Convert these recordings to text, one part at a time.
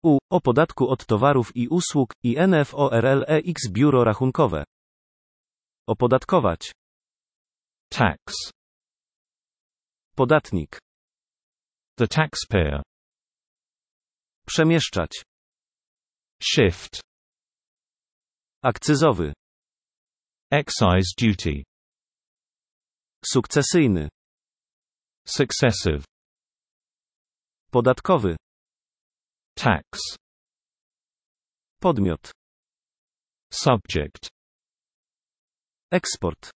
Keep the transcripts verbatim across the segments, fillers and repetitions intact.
U. O podatku od towarów i usług, I N F O R L E X Biuro Rachunkowe. Opodatkować. Tax. Podatnik. The taxpayer. Przemieszczać. Shift. Akcyzowy. Excise duty. Sukcesyjny. Successive. Podatkowy. Tax. Podmiot. Subject. Eksport.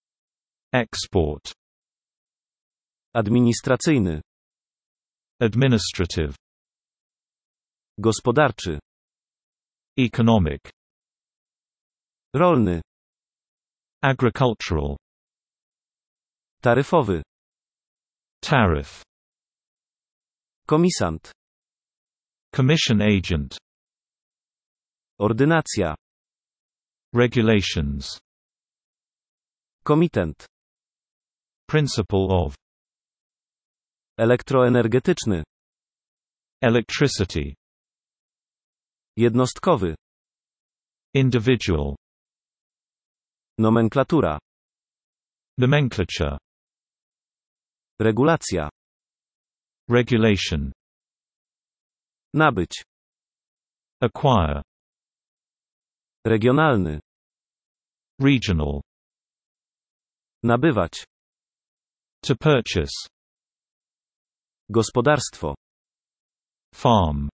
Export. Administracyjny. Administrative. Gospodarczy. Economic. Rolny. Agricultural. Taryfowy. Tariff. Komisant. Commission agent. Ordynacja. Regulations. Komitent. Principle of. Elektroenergetyczny. Electricity. Jednostkowy. Individual. Nomenklatura. Nomenclature. Regulacja. Regulation. Nabyć. Acquire. Regionalny. Regional. Nabywać. To purchase. Gospodarstwo. Farm.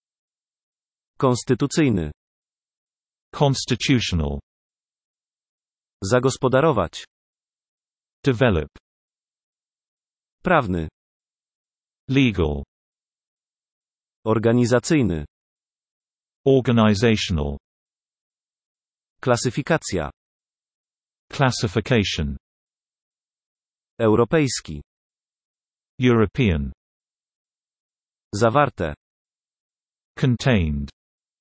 Konstytucyjny. Constitutional. Zagospodarować. Develop. Prawny. Legal. Organizacyjny. Organizational. Klasyfikacja. Classification. Europejski. European. Zawarte. Contained.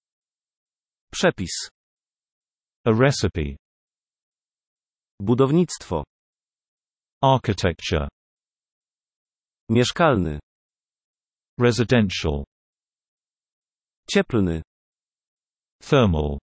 Przepis. A recipe. Budownictwo. Architecture. Mieszkalny. Residential. Cieplny. Thermal.